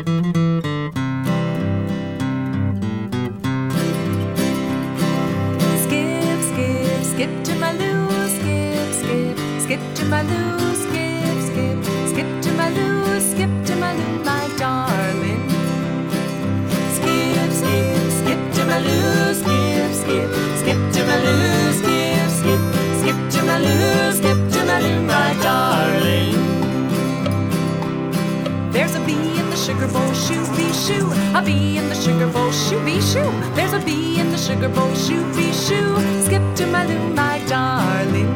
Skip, skip, skip to my loo, skip, skip, skip to my loo, skip, skip, skip to my loo, skip to my loo, my darling. Skip, skip, skip to my loo, skip, skip, skip to my loo, skip, skip, skip to my loo, skip to my loo, my darling. There's a bee in the sugar bowl, shoo, bee, shoo. A bee in the sugar bowl, shoo, bee, shoo. There's a bee in the sugar bowl, shoo, bee, shoo. Skip to my loo, my darling.